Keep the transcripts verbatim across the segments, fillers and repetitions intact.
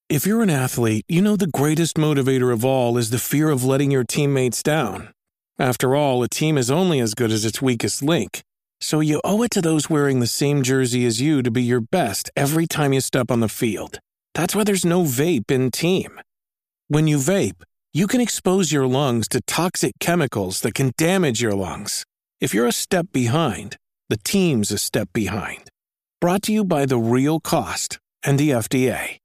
If you're an athlete, you know the greatest motivator of all is the fear of letting your teammates down. After all, a team is only as good as its weakest link. So you owe it to those wearing the same jersey as you to be your best every time you step on the field. That's why there's no vape in team. When you vape, you can expose your lungs to toxic chemicals that can damage your lungs. If you're a step behind, the team's a step behind. Brought to you by The Real Cost and the F D A.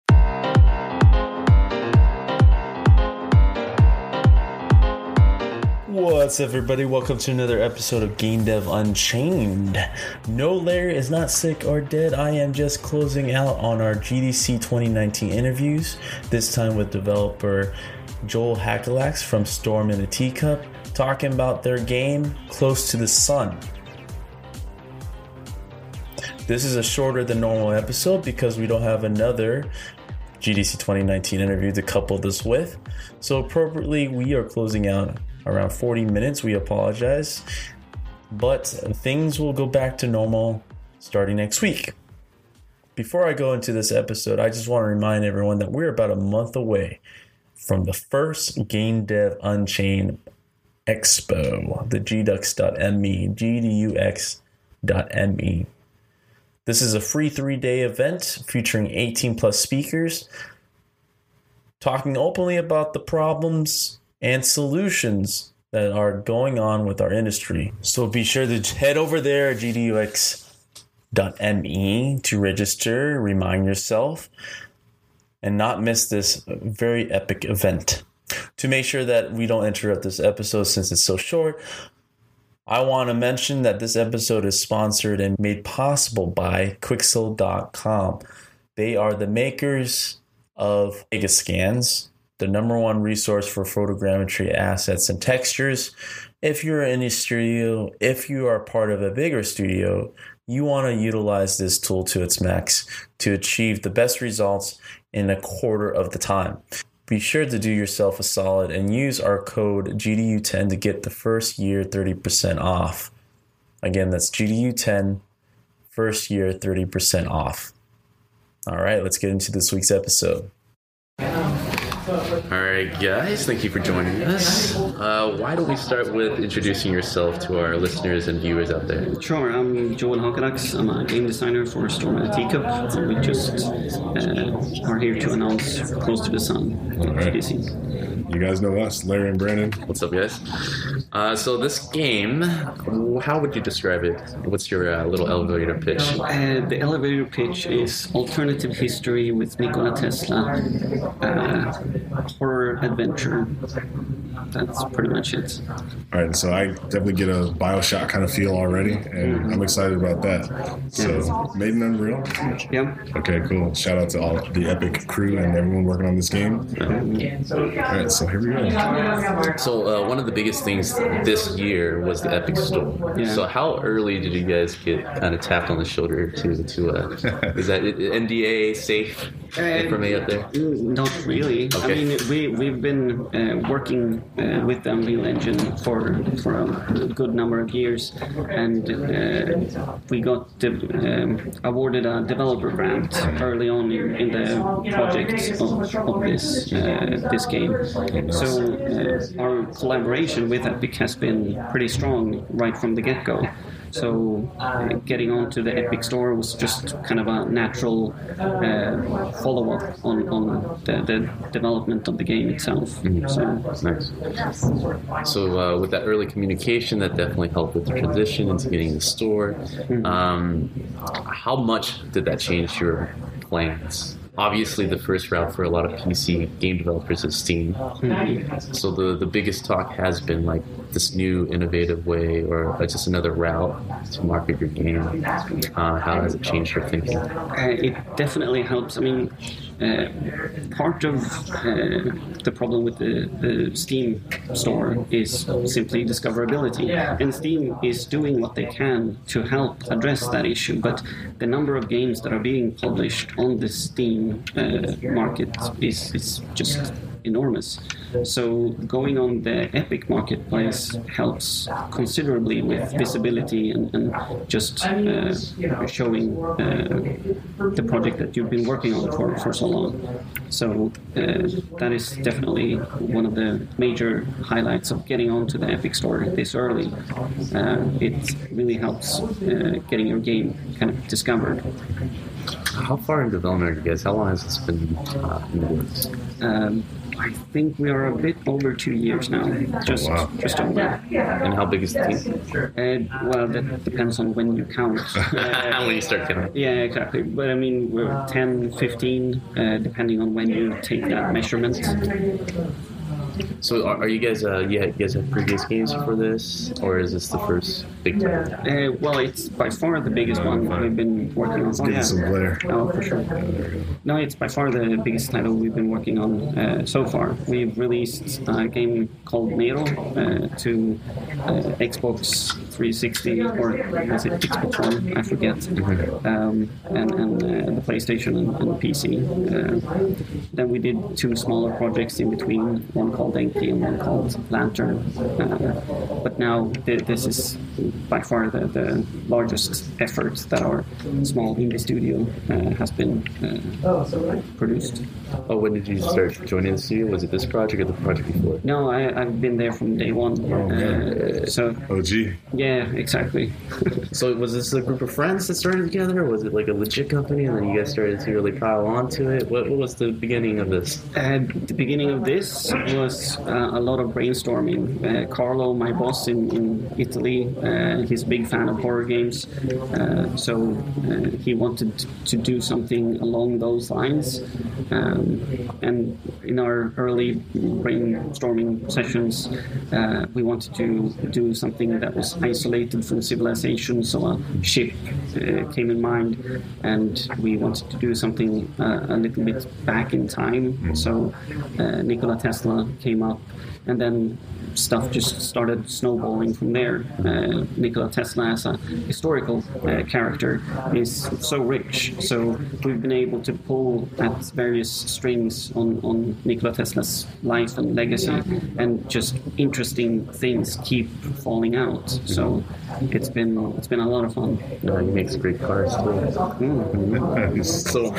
What's up, everybody? Welcome to another episode of Game Dev Unchained. No, Larry is not sick or dead. I am just closing out on our G D C twenty nineteen interviews, this time with developer Joel Hakalax from Storm in a Teacup, talking about their game Close to the Sun. This is a shorter than normal episode because we don't have another G D C twenty nineteen interview to couple this with. So appropriately, we are closing out around forty minutes. We apologize, but things will go back to normal starting next week. Before I go into this episode, I just want to remind everyone that we're about a month away from the first Game Dev Unchained Expo, the G D U X dot M E, G D U X dot M E. This is a free three-day event featuring eighteen plus speakers, talking openly about the problems and solutions that are going on with our industry. So be sure to head over there at G D U X dot M E to register, remind yourself, and not miss this very epic event. To make sure that we don't interrupt this episode since it's so short, I want to mention that this episode is sponsored and made possible by Quixel dot com. They are the makers of Megascans, the number one resource for photogrammetry assets and textures. If you're in a studio, if you are part of a bigger studio, you want to utilize this tool to its max to achieve the best results in a quarter of the time. Be sure to do yourself a solid and use our code G D U ten to get the first year thirty percent off. Again, that's G D U ten, first year thirty percent off. All right, let's get into this week's episode. Alright guys, thank you for joining us. Uh, why don't we start with introducing yourself to our listeners and viewers out there? Sure, I'm Joel Hakalax. I'm a game designer for Storm in a Teacup, and we just uh, are here to announce Close to the Sun. All right. You guys know us, Larry and Brandon. What's up, guys? Uh, so this game, how would you describe it? What's your uh, little elevator pitch? Uh, the elevator pitch is alternative history with Nikola Tesla, uh, horror adventure. That's pretty much it. All right, so I definitely get a BioShock kind of feel already, and I'm excited about that. So, Yeah. Made in Unreal? Yeah. Okay, cool. Shout out to all the Epic crew and everyone working on this game. All right, so here we go. So uh, one of the biggest things this year was the Epic Store. Yeah. So how early did you guys get kind of tapped on the shoulder to, to uh, is that N D A safe information out there? Not really. Okay. I mean, we, we've been uh, working uh, with the Unreal Engine for, for a good number of years, and uh, we got de- um, awarded a developer grant early on in, in the project of, of this, uh, this game. So uh, our collaboration with Epic has been pretty strong right from the get-go. So uh, getting onto the Epic Store was just kind of a natural uh, follow-up on, on the, the development of the game itself. Mm-hmm. So, nice. So uh, with that early communication, that definitely helped with the transition into getting the store. Mm-hmm. Um, how much did that change your plans? Obviously, the first route for a lot of P C game developers is Steam. mm-hmm. So the, the biggest talk has been like this new innovative way or just another route to market your game. Uh, how has it changed your thinking? Uh, it definitely helps. I mean, uh, part of uh, the problem with the, the Steam store is simply discoverability. And Steam is doing what they can to help address that issue. But the number of games that are being published on the Steam uh, market is, is just enormous. So going on the Epic Marketplace helps considerably with visibility and, and just uh, showing uh, the project that you've been working on for, for so long. So uh, that is definitely one of the major highlights of getting onto the Epic Store this early. Uh, it really helps uh, getting your game kind of discovered. How far in development are you guys? How long has this been uh, in the works? Um, I think we are a bit over two years now. Just, Oh, wow. just over. And how big is the team? Uh, well, that depends on when you count. Uh, when you start counting. yeah, exactly. But I mean, we're ten, fifteen, uh, depending on when you take that measurement. So are, are you guys, uh, yeah, you guys have previous games for this? Or is this the first big title? Uh, well, it's by far the biggest one we've been working on. Let's Oh, give yeah. it some glare. Oh, for sure. No, it's by far the biggest title we've been working on uh, so far. We've released a game called Nero uh, to uh, Xbox three sixty, or is it Xbox One? I forget. Um, and and uh, the PlayStation and, and P C. Uh, then we did two smaller projects in between, one called Enki and one called Lantern. Uh, but now th- this is by far the, the largest effort that our small indie studio uh, has been uh, produced. Oh, when did you start joining the studio? Was it this project or the project before? No, I, I've been there from day one. man. Uh, so O G. yeah, exactly. So was this a group of friends that started together, or was it like a legit company and then you guys started to really pile onto it? What, what was the beginning of this? Uh, the beginning of this was uh, a lot of brainstorming. Uh, Carlo, my boss in, in Italy, uh, he's a big fan of horror games, uh, so uh, he wanted to do something along those lines. Um, and in our early brainstorming sessions, uh, we wanted to do something that was isolated from civilization, so a ship uh, came in mind, and we wanted to do something uh, a little bit back in time. So uh, Nikola Tesla came up, and then stuff just started snowballing from there. Uh, Nikola Tesla as a historical uh, character is so rich, so we've been able to pull at various strings on, on Nikola Tesla's life and legacy, and just interesting things keep falling out. So it's been it's been a lot of fun. Uh, he makes great cars too. Mm. So,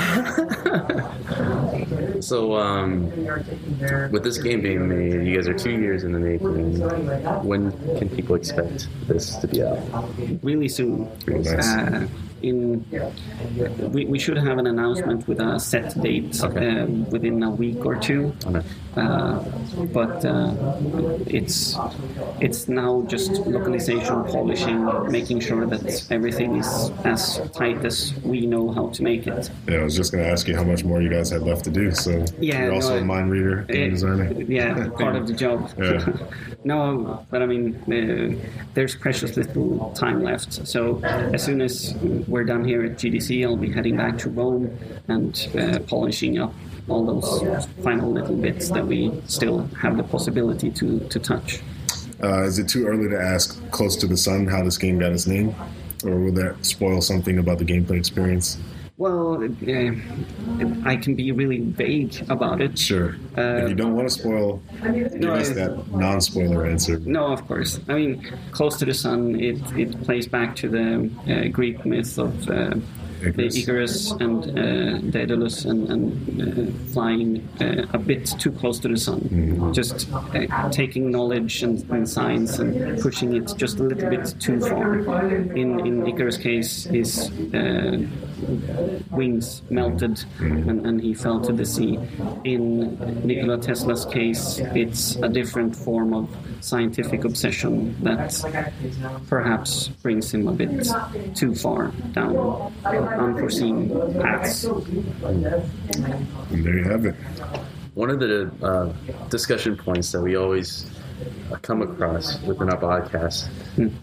so um, with this game being made, you guys are two years in the making. When can people expect this to be out? Really soon. Really nice. Uh, in we, we should have an announcement with a set date Okay. um, within a week or two. Okay. Uh, but uh, it's it's now just localization, polishing, making sure that everything is as tight as we know how to make it. Yeah, I was just going to ask you how much more you guys had left to do. So Yeah, you're also no, a mind reader, game It- designer. yeah, part of the job. Yeah. No, but I mean, uh, there's precious little time left. So as soon as we're done here at G D C, I'll be heading back to Rome and uh, polishing up all those final little bits that we still have the possibility to, to touch. Uh, is it too early to ask Close to the Sun how this game got its name? Or will that spoil something about the gameplay experience? Well, uh, I can be really vague about it. Sure. Uh, if you don't want to spoil, give no, us I- that non-spoiler answer. No, of course. I mean, Close to the Sun, it, it plays back to the uh, Greek myth of uh, the Icarus. Icarus and uh, Daedalus and, and uh, flying uh, a bit too close to the sun. Mm-hmm. Just uh, taking knowledge and, and science and pushing it just a little bit too far. In, in Icarus' case, his uh, wings melted and, and he fell to the sea. In Nikola Tesla's case, it's a different form of scientific obsession that perhaps brings him a bit too far down unforeseen paths. And there you have it. One of the uh, discussion points that we always come across within our podcast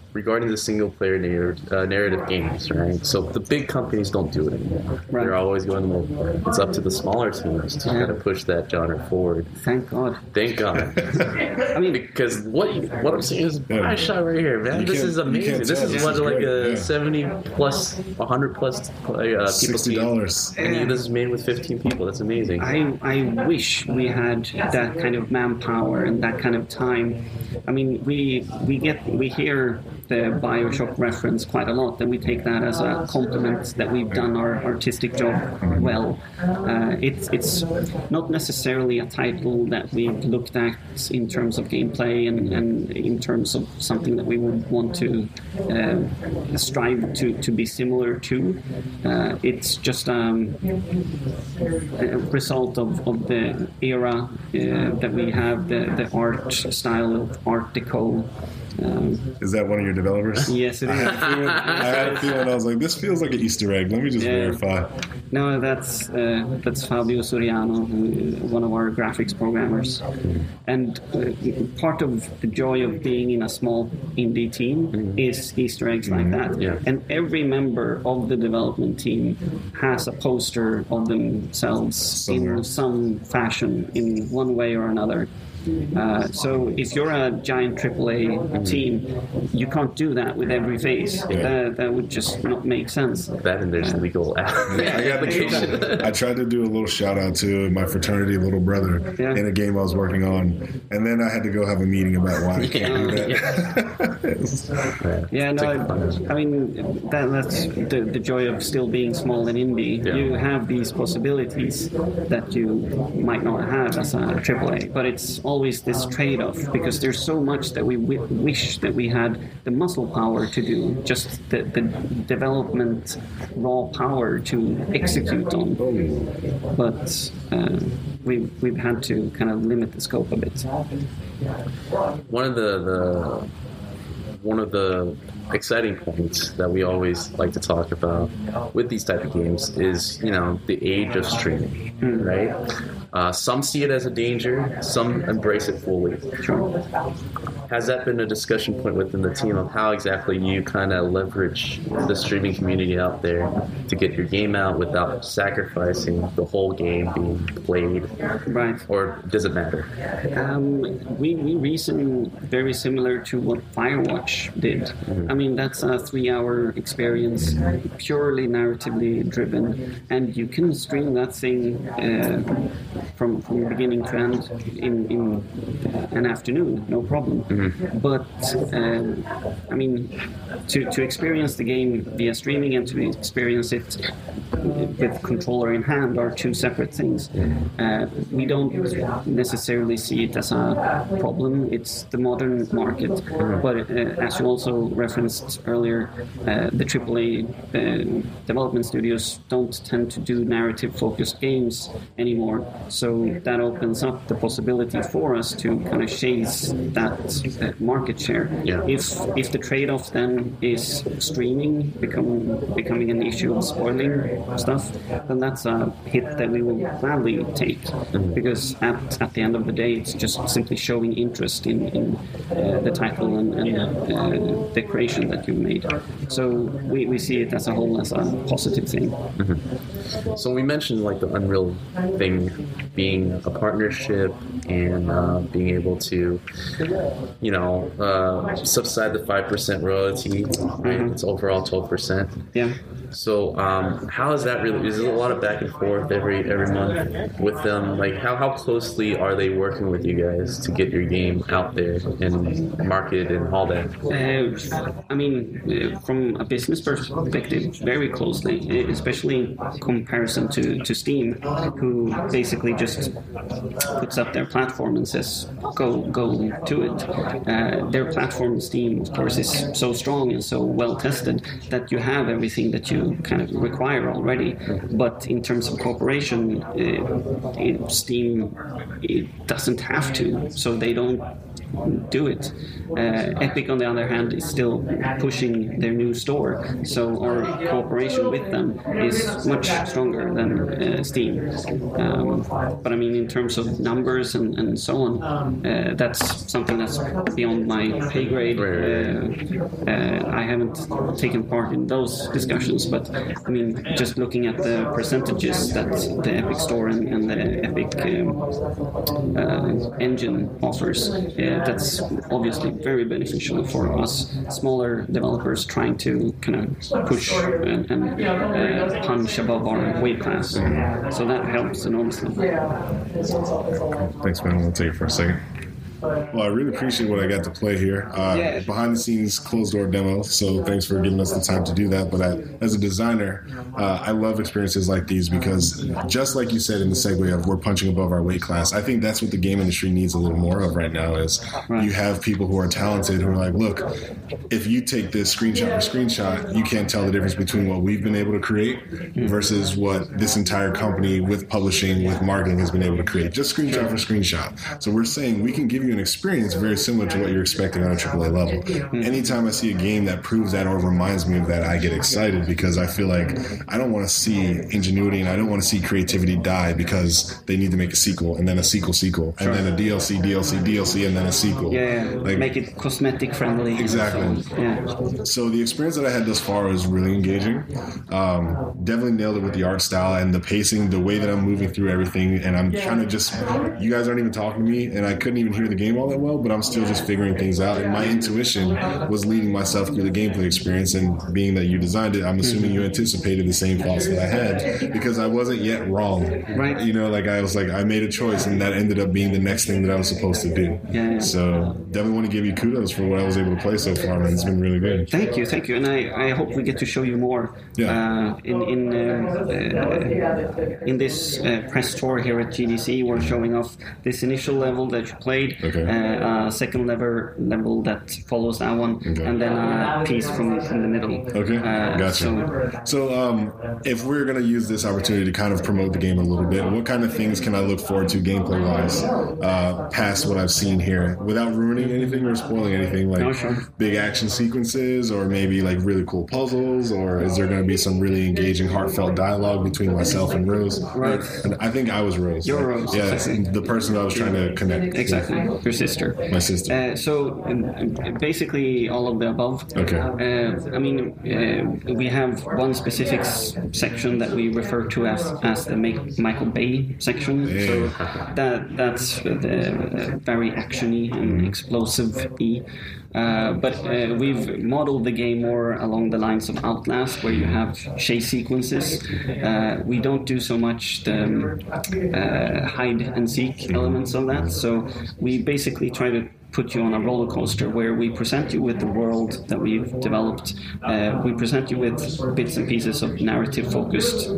regarding the single player narrative, uh, narrative games, right? So the big companies don't do it anymore. Right. They're always going to multiplayer. It's up to the smaller teams to Yeah. kind of push that genre forward. Thank God. Thank God. I mean, Because what you, what I'm saying is Yeah. my shot right here, man. You This can't- is you amazing. can't This tell. is This what is like great, a yeah. seventy plus, one hundred plus uh, people Sixty see. dollars. And you, this is made with fifteen people. That's amazing. I, I wish we had that kind of manpower and that kind of time. I mean, we we get we hear the Bioshock reference quite a lot, and we take that as a compliment that we've done our artistic job well. Uh, it's it's not necessarily a title that we've looked at in terms of gameplay and, and in terms of something that we would want to uh, strive to, to be similar to. Uh, it's just um, a result of, of the era uh, that we have, the, the art style of Art Deco. Um, Is that one of your developers? yes, it I is. had, a feeling, I had a feeling. I was like, this feels like an Easter egg. Let me just Yeah. verify. No, that's uh, that's Fabio Soriano, who, one of our graphics programmers. And uh, part of the joy of being in a small indie team is Easter eggs like that. Yeah. And every member of the development team has a poster of themselves Somewhere. in some fashion, in one way or another. Uh, so if you're a giant triple A team, you can't do that with every face. Yeah. That, that would just not make sense. That and there's legal I got application. I tried to do a little shout out to my fraternity little brother Yeah. in a game I was working on, and then I had to go have a meeting about why I can't do that. Yeah, no, I, I mean, that, that's the, the joy of still being small and indie. Yeah. You have these possibilities that you might not have as a triple A, but it's always this trade-off because there's so much that we w- wish that we had the muscle power to do, just the, the development raw power to execute on. But uh, we, we've had to kind of limit the scope a bit. One of the, the one of the exciting points that we always like to talk about with these type of games is, you know, the age of streaming, Mm. right? Uh, some see it as a danger, some embrace it fully. Sure. Has that been a discussion point within the team of how exactly you kind of leverage the streaming community out there to get your game out without sacrificing the whole game being played? Right. Or does it matter? Um, we, we reason very similar to what Firewatch did. I mean, that's a three-hour experience, purely narratively driven, and you can stream that thing uh, from from beginning to end in, in an afternoon, no problem. But um, I mean, to to experience the game via streaming and to experience it with controller in hand are two separate things. Uh, we don't necessarily see it as a problem. It's the modern market, but uh, as you also referenced earlier, uh, the triple A uh, development studios don't tend to do narrative-focused games anymore. So that opens up the possibility for us to kind of chase that uh, market share. Yeah. If if the trade-off then is streaming become, becoming an issue of spoiling stuff, then that's a hit that we will gladly take, because at, at the end of the day, it's just simply showing interest in, in uh, the title and, and uh, the creation that you've made. So we, we see it as a whole as a positive thing. So we mentioned like the Unreal thing being a partnership and uh, being able to, you know, uh, subside the five percent royalty, right? It's overall twelve percent. Yeah. So um, how is that really? Is there a lot of back and forth every every month with them? Like how, how closely are they working with you guys to get your game out there and marketed and all that? Uh, I mean, uh, from a business perspective, very closely, uh, especially in comparison to, to Steam, who basically just puts up their platform and says, go go to it. Uh, their platform, Steam, of course, is so strong and so well tested that you have everything that you kind of require already. But in terms of cooperation, uh, it, Steam it doesn't have to, so they don't do it. Uh, Epic, on the other hand, is still pushing their new store, so our cooperation with them is much stronger than uh, Steam. Um, but I mean, in terms of numbers and, and so on, uh, that's something that's beyond my pay grade. Uh, uh, I haven't taken part in those discussions, but I mean, just looking at the percentages that the Epic Store and, and the Epic um, uh, engine offers, uh, that's obviously very beneficial for us smaller developers trying to kind of push and, and uh, punch above our weight class. So that helps enormously. Thanks, man. I'll take it for a second. Well, I really appreciate what I got to play here. Uh, Yeah. Behind the scenes, closed door demo, so thanks for giving us the time to do that. But I, as a designer, uh, I love experiences like these because just like you said in the segue of we're punching above our weight class, I think that's what the game industry needs a little more of right now is Right. you have people who are talented who are like, look, if you take this screenshot for screenshot, you can't tell the difference between what we've been able to create versus what this entire company with publishing, with marketing has been able to create. Just screenshot for screenshot. So we're saying we can give you an experience very similar to what you're expecting on a triple A level. Anytime I see a game that proves that or reminds me of that, I get excited because I feel like I don't want to see ingenuity and I don't want to see creativity die because they need to make a sequel and then a sequel sequel and then a D L C, D L C, D L C, and then a sequel. Yeah, Like, make it cosmetic friendly. Exactly. So, yeah. So the experience that I had thus far was really engaging. Um, definitely nailed it with the art style and the pacing, the way that I'm moving through everything, and I'm kind of just, you guys aren't even talking to me, and I couldn't even hear the game all that well, but I'm still just figuring things out, and my intuition was leading myself through the gameplay experience, and being that you designed it, I'm assuming you anticipated the same thoughts that I had, because I wasn't yet wrong. Right. You know, like I was like, I made a choice, and that ended up being the next thing that I was supposed to do. Yeah. So definitely want to give you kudos for what I was able to play so far, man. It's been really good. Thank you, thank you, and I, I hope we get to show you more Yeah. uh, in in uh, uh, in this uh, press tour here at G D C. We're showing off this initial level that you played, Okay. uh, a second level level that follows that one, Okay. and then a piece from from the middle. Okay, Uh, gotcha. So, So, um, if we're going to use this opportunity to kind of promote the game a little bit, what kind of things can I look forward to gameplay-wise uh, past what I've seen here, without ruining anything or spoiling anything, like Oh, sure. big action sequences, or maybe like really cool puzzles, or is there going to be some really engaging, heartfelt dialogue between myself and Rose? Right. And I think I was Rose. You're right? Rose, Yeah, exactly. the person I was trying to connect. exactly, your sister. with. My sister. Uh, so um, basically all of the above. Okay. Uh, I mean, uh, we have one specific s- section that we refer to as as the Ma- Michael Bay section. So that that's the uh, very actiony and explosive-y. Uh, but uh, we've modeled the game more along the lines of Outlast, where you have chase sequences. Uh, we don't do so much the um, uh, hide and seek elements of that. So we basically try to put you on a roller coaster where we present you with the world that we've developed. Uh, we present you with bits and pieces of narrative-focused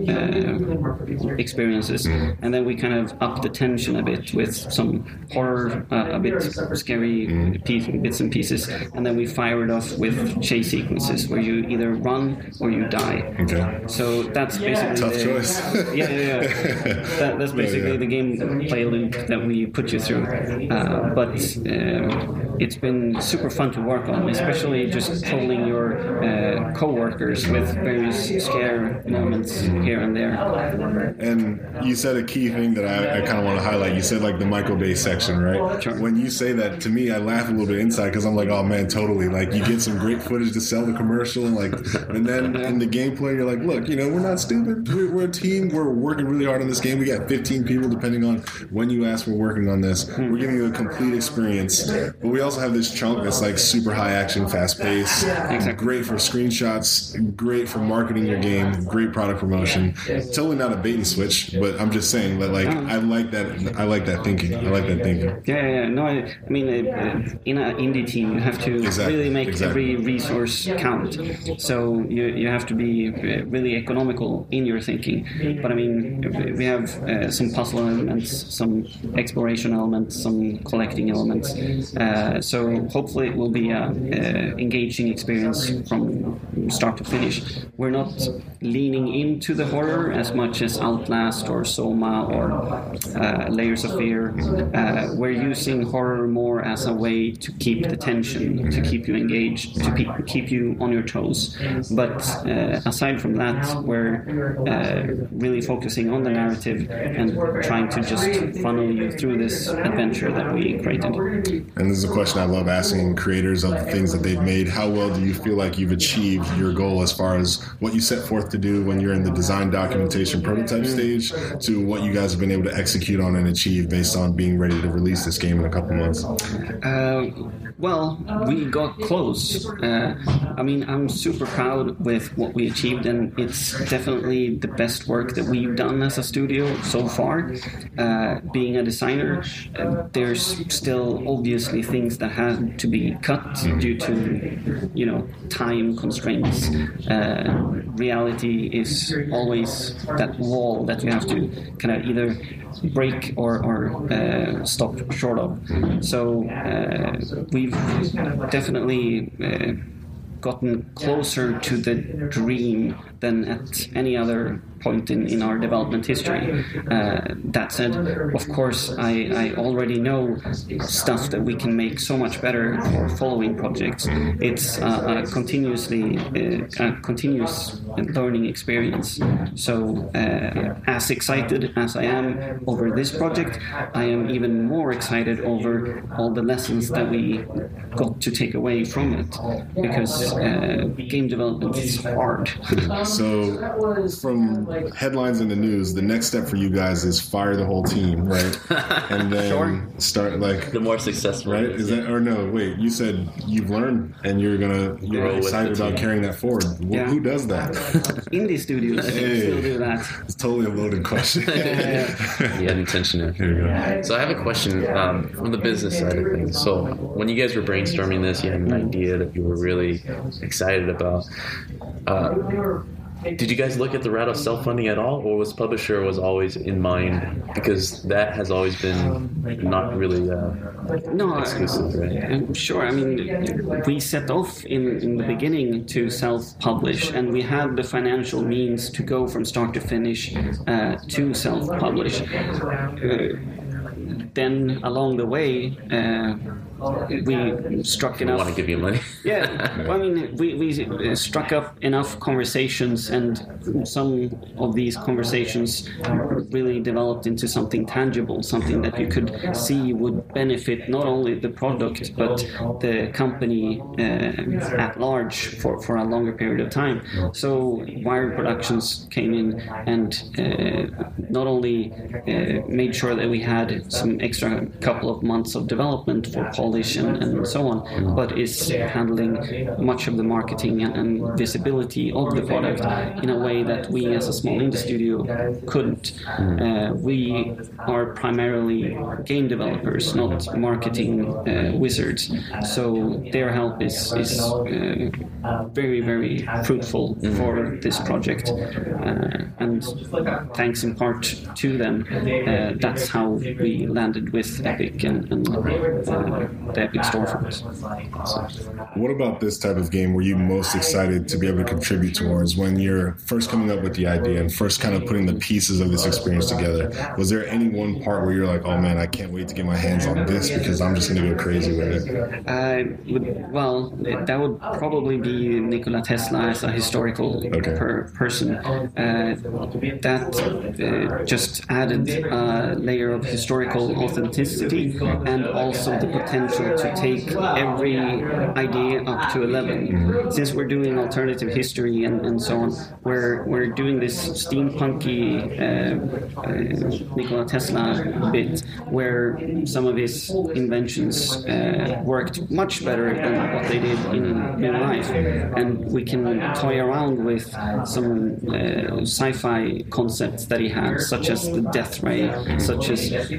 uh, experiences, and then we kind of up the tension a bit with some horror, uh, a bit scary piece, bits and pieces, and then we fire it off with chase sequences where you either run or you die. Okay. So that's basically Tough the, choice. yeah, yeah, yeah. That, that's basically yeah. the gameplay loop that we put you through. Uh, but um, it's been super fun to work on, especially just trolling your uh, co-workers with various scare moments here and there. And you said a key thing that I, I kind of want to highlight. You said like the Michael Bay section, right? Sure. When you say that, to me, I laugh a little bit inside because I'm like, oh man, totally. Like you get some great footage to sell the commercial, and like, and then in the gameplay, you're like, look, you know, we're not stupid. We're, we're a team. We're working really hard on this game. We got fifteen people, depending on when you ask. We're working on this. We're giving you a complete experience, but we also have this chunk that's like super high action, fast paced, Exactly. great for screenshots, great for marketing your game, great product promotion. Totally not a bait and switch, but I'm just saying that like I like that. I like that thinking. I like that thinking. Yeah, yeah, yeah. No, I, I mean, uh, in an indie team, you have to Exactly, really make exactly. every resource count. So you you have to be uh, really economical in your thinking. But I mean, we have uh, some puzzle elements, some exploration elements, some collecting elements. Uh, Uh, so hopefully it will be an engaging experience from start to finish. We're not leaning into the horror as much as Outlast or Soma or uh, Layers of Fear. Uh, we're using horror more as a way to keep the tension, to keep you engaged, to pe- keep you on your toes. But uh, aside from that, we're uh, really focusing on the narrative and trying to just funnel you through this adventure that we created. And this is a question I love asking creators of the things that they've made. How well do you feel like you've achieved your goal as far as what you set forth to do when you're in the design, documentation, prototype stage to what you guys have been able to execute on and achieve based on being ready to release this game in a couple months? Uh, well, we got close. Uh, I mean, I'm super proud with what we achieved, and it's definitely the best work that we've done as a studio so far. Uh, being a designer, uh, there's still obviously things that have to be cut due to, you know, time constraints. Uh, reality is always that wall that you have to kind of either break or, or uh, stop short of. So uh, we've definitely uh, gotten closer to the dream than at any other point in, in our development history. Uh, that said, of course, I, I already know stuff that we can make so much better for following projects. It's a, a continuously uh, a continuous learning experience. So uh, as excited as I am over this project, I am even more excited over all the lessons that we got to take away from it, because uh, game development is hard. So from headlines in the news, the next step for you guys is fire the whole team, right? And then sure. start like the more successful, right? Is that or no? Wait, you said you've learned and you're gonna you're Grow excited about carrying that forward. Yeah. Who does that? Indie studios hey, still do that. It's totally a loaded question. You had intention there. Here we go. So I have a question um, from the business side of things. So when you guys were brainstorming this, you had an idea that you were really excited about. Uh, Did you guys look at the route of self-funding at all, or was publisher was always in mind? Because that has always been not really uh, no, exclusive, right? Sure. I mean, we set off in, in the beginning to self-publish, and we had the financial means to go from start to finish uh, to self-publish. Uh, then along the way, uh, we struck enough. We want to give you money. Yeah, well, I mean, we, we struck up enough conversations, and some of these conversations really developed into something tangible, something that you could see would benefit not only the product but the company uh, at large for, for a longer period of time. So Wired Productions came in and uh, not only uh, made sure that we had some extra couple of months of development for polish and, and so on, but is handling much of the marketing and, and visibility of the product in a way that we as a small indie studio couldn't. Uh, we are primarily game developers, not marketing uh, wizards, so their help is, is uh, very, very fruitful for this project, uh, and thanks in part to them, uh, that's how we landed with Epic and, and uh, the Epic storefront. What about this type of game were you most excited to be able to contribute towards when you're first coming up with the idea and first kind of putting the pieces of this experience together? Was there any one part where you're like, oh man, I can't wait to get my hands on this because I'm just going to go crazy with it? Uh, well, that would probably be Nikola Tesla as a historical okay. per person. Uh, that uh, just added a layer of historical authenticity and also the potential to take every idea up to eleven. Mm-hmm. Since we're doing alternative history and, and so on, we're we're doing this steampunky uh, uh, Nikola Tesla bit where some of his inventions uh, worked much better than what they did in real life, and we can toy around with some uh, sci-fi concepts that he had, such as the death ray, such as uh,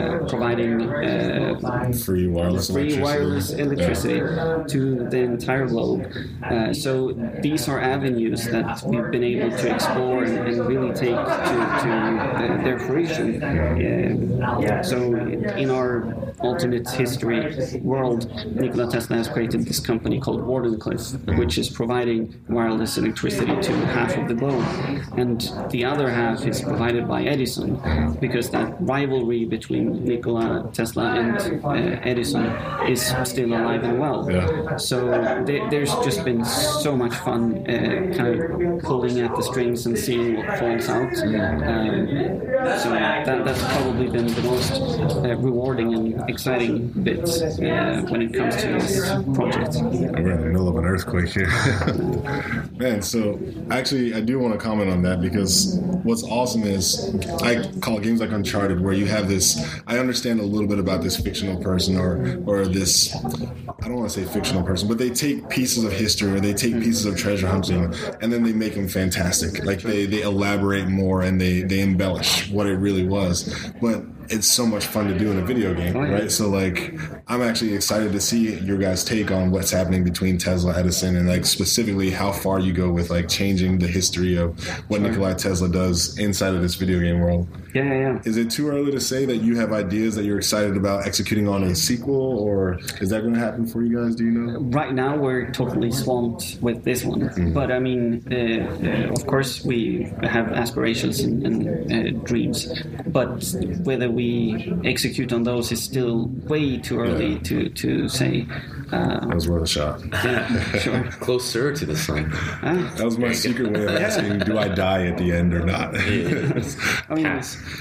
uh, providing uh, free wireless free electricity, wireless electricity Yeah. to the entire globe. Uh, so these are avenues that we've been able to explore and, and really take to, to uh, their fruition. Uh, so in our alternate history world, Nikola Tesla has created this company called Wardenclyffe, which is providing wireless electricity to half of the globe, and the other half is provided by Edison, because that rivalry between Nikola Tesla and uh, Edison is still alive and well. Yeah. So th- there's just been so much fun uh, kind of pulling at the strings and seeing what falls out. Um, so that, that's probably been the most uh, rewarding and exciting bit uh, when it comes to this project. We're in the middle of an earthquake here. Man, so actually, I do want to comment on that, because what's awesome is I call games like Uncharted, where you have this, I understand a little bit about this fictional person or or this, I don't want to say fictional person, but they take pieces of history or they take pieces of treasure hunting and then they make them fantastic. Like they, they elaborate more and they, they embellish what it really was. But it's so much fun to do in a video game, right? So like, I'm actually excited to see your guys' take on what's happening between Tesla, Edison, and like specifically how far you go with like changing the history of what sure. Nikola Tesla does inside of this video game world. Yeah, yeah, yeah. Is it too early to say that you have ideas that you're excited about executing on a sequel, or is that going to happen for you guys? Do you know? Right now, we're totally swamped with this one. Mm-hmm. But I mean, uh, uh, of course, we have aspirations and, and uh, dreams. But whether we execute on those is still way too early yeah. to, to say. Uh, that was worth a shot. Yeah, sure. Closer to the sun. Ah. That was my secret way of asking, do I die at the end or not? I mean,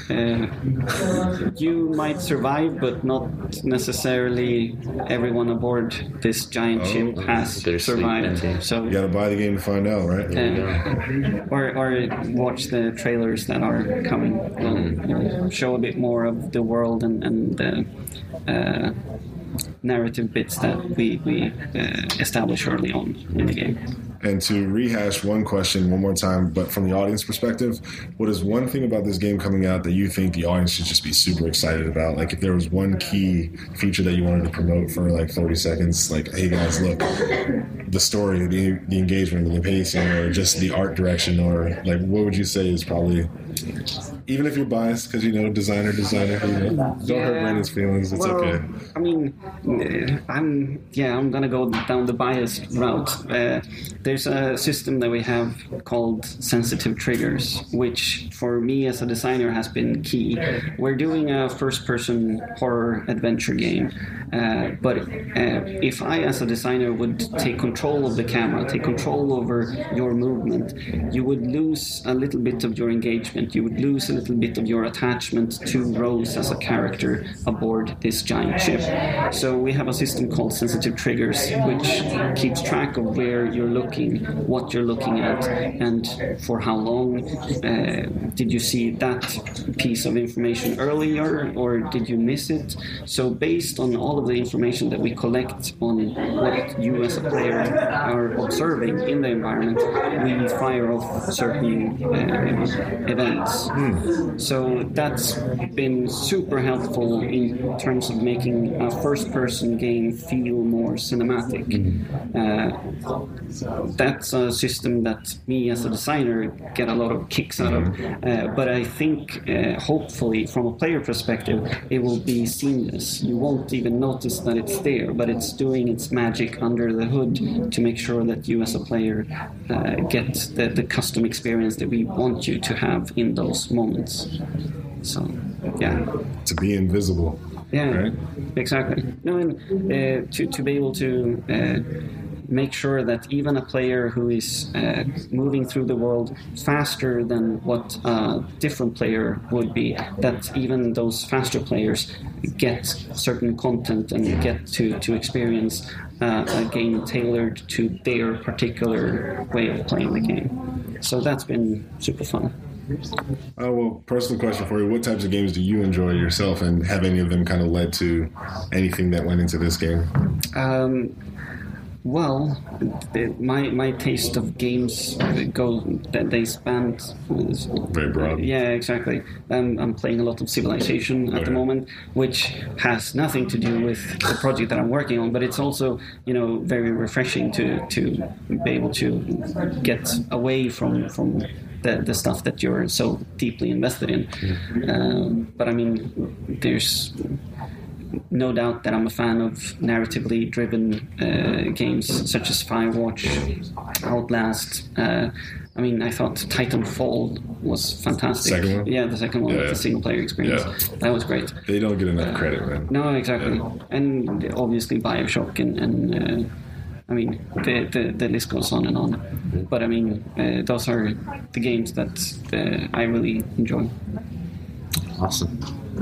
uh, you might survive, but not necessarily everyone aboard this giant oh, ship has survived. So you gotta buy the game to find out, right? Uh, or, or watch the trailers that are coming. Mm-hmm. We'll show a bit more of the world and, and the uh, narrative bits that we, we uh, establish early on in the game. And to rehash one question one more time, but from the audience perspective, what is one thing about this game coming out that you think the audience should just be super excited about? Like if there was one key feature that you wanted to promote for like thirty seconds, like, hey guys, look, the story, the, the engagement, the pacing, or just the art direction, or like what would you say is probably, even if you're biased, because you know, designer, designer, you know, don't yeah. hurt Brandon's feelings, it's well, okay. I mean, I'm, yeah, I'm gonna go down the biased route. Uh, There's a system that we have called sensitive triggers, which for me as a designer has been key. We're doing a first-person horror adventure game, uh, but uh, if I as a designer would take control of the camera, take control over your movement, you would lose a little bit of your engagement. You would lose a little bit of your attachment to Rose as a character aboard this giant ship. So we have a system called sensitive triggers, which keeps track of where you're looking, what you're looking at, and for how long. Uh, did you see that piece of information earlier, or did you miss it? So based on all of the information that we collect on what you as a player are observing in the environment, we fire off certain uh, events. Mm. So that's been super helpful in terms of making a first-person game feel more cinematic. Mm. Uh, that's a system that me as a designer get a lot of kicks out of. Uh, but I think, uh, hopefully, from a player perspective, it will be seamless. You won't even notice that it's there, but it's doing its magic under the hood to make sure that you as a player uh, get the, the custom experience that we want you to have in those moments. So, yeah. To be invisible. Yeah, right? Exactly. No, and uh, to, to be able to uh, make sure that even a player who is uh, moving through the world faster than what a different player would be, that even those faster players get certain content and get to, to experience uh, a game tailored to their particular way of playing the game. So that's been super fun. Oh, well, personal question for you. What types of games do you enjoy yourself, and have any of them kind of led to anything that went into this game? Um, Well, the, my my taste of games go that they span very broad. Yeah, exactly. Um, I'm playing a lot of Civilization at okay. the moment, which has nothing to do with the project that I'm working on, but it's also, you know, very refreshing to to be able to get away from from the the stuff that you're so deeply invested in. Mm-hmm. Um, but I mean, there's no doubt that I'm a fan of narratively driven uh, games such as Firewatch, Outlast. Uh, I mean, I thought Titanfall was fantastic. Second one? Yeah, the second one, yeah, with yeah. the single player experience. Yeah. That was great. They don't get enough credit, man. No, exactly. Yeah. And obviously Bioshock and, and uh, I mean, the, the the list goes on and on. But I mean, uh, those are the games that uh, I really enjoy. Awesome.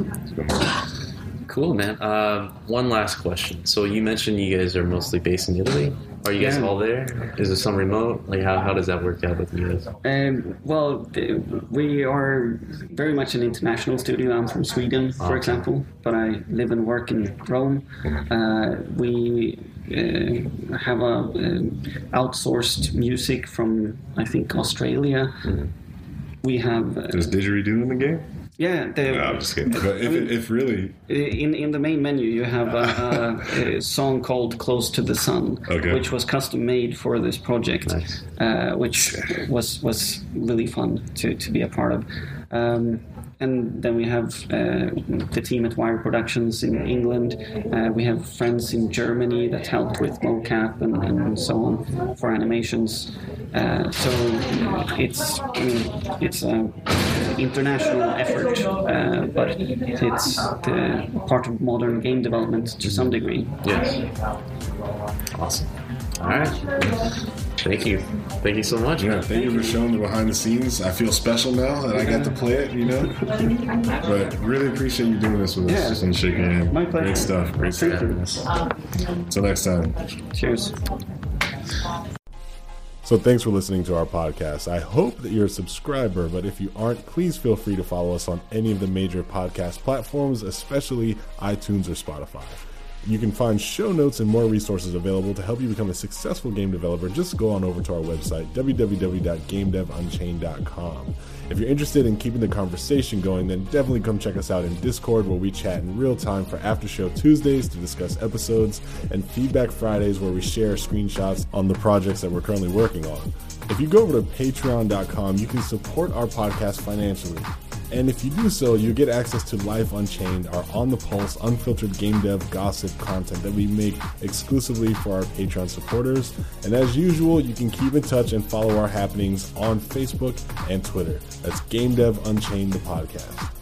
Cool, man. Uh, one last question. So you mentioned you guys are mostly based in Italy. Are you guys Yeah. all there? Is there some remote? Like, how, how does that work out with you guys? Um, well, the, we are very much an international studio. I'm from Sweden, for Okay. example, but I live and work in Rome. Uh, we uh, have a um, outsourced music from, I think, Australia. Mm-hmm. We have... Uh, Does didgeridoo in the game? yeah, the, No, I'm just kidding. But if, it, if really... In in the main menu, you have a, a, a song called "Close to the Sun," Okay. which was custom made for this project, Nice. uh, which was was really fun to, to be a part of. Um, and then we have uh, the team at Wire Productions in England. Uh, we have friends in Germany that helped with mocap and, and so on for animations. Uh, so it's I mean, it's an international effort, uh, but it's the part of modern game development to some degree. Yes. Awesome. All right. Thank you. Thank you so much. Yeah, thank you for showing the behind the scenes. I feel special now that I got to play it, you know? But really appreciate you doing this with us. Yeah. Just want to shake your hand. My pleasure. Great stuff. Great stuff. Until next time. Cheers. So thanks for listening to our podcast. I hope that you're a subscriber, but if you aren't, please feel free to follow us on any of the major podcast platforms, especially iTunes or Spotify. You can find show notes and more resources available to help you become a successful game developer. Just go on over to our website, w w w dot game dev unchained dot com. If you're interested in keeping the conversation going, then definitely come check us out in Discord, where we chat in real time, for after show Tuesdays to discuss episodes, and feedback Fridays, where we share screenshots on the projects that we're currently working on. If you go over to patreon dot com, you can support our podcast financially. And if you do so, you get access to Life Unchained, our on-the-pulse, unfiltered game dev gossip content that we make exclusively for our Patreon supporters. And as usual, you can keep in touch and follow our happenings on Facebook and Twitter. That's Game Dev Unchained, the podcast.